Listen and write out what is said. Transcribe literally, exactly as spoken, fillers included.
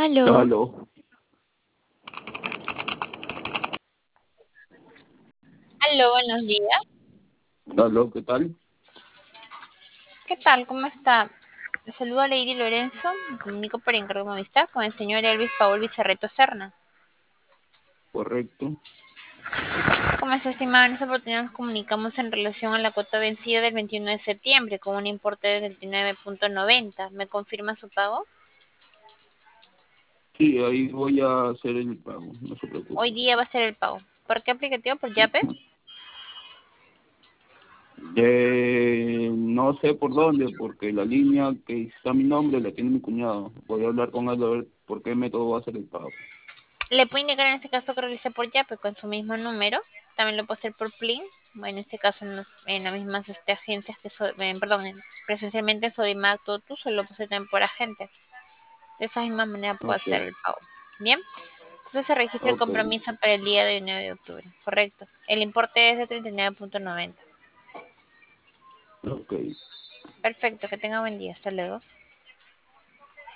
Aló. Aló, Aló, buenos días. aló, ¿qué tal? ¿Qué tal? ¿Cómo está? Le saluda Lady Lorenzo. Me comunico por encargo de amistad con el señor Elvis Paul Vicerreto Serna. Correcto. Como está estimado, en esta oportunidad nos comunicamos en relación a la cuota vencida del veintiuno de septiembre con un importe de treinta y nueve punto noventa. ¿Me confirma su pago? Sí, ahí voy a hacer el pago, no se Hoy preocupe. día va a ser el pago. ¿Por qué aplicativo? ¿Por Yape? Eh, no sé por dónde, porque la línea que está mi nombre la tiene mi cuñado. Voy a hablar con él a ver por qué método va a ser el pago. Le puedo indicar en este caso que realice por Yape con su mismo número. También lo puedo hacer por Plin. Bueno, en este caso en, los- en las mismas este, agencias que, so- eh, perdón, en- presencialmente Sodimac, Totu, solo lo puedo hacer también por agente. De esa misma manera puedo Ok, hacer el pago. Bien, entonces se registra el ok, compromiso para el día de nueve de octubre. Correcto. El importe es de treinta y nueve punto noventa. ok. Perfecto, que tenga buen día. Hasta luego.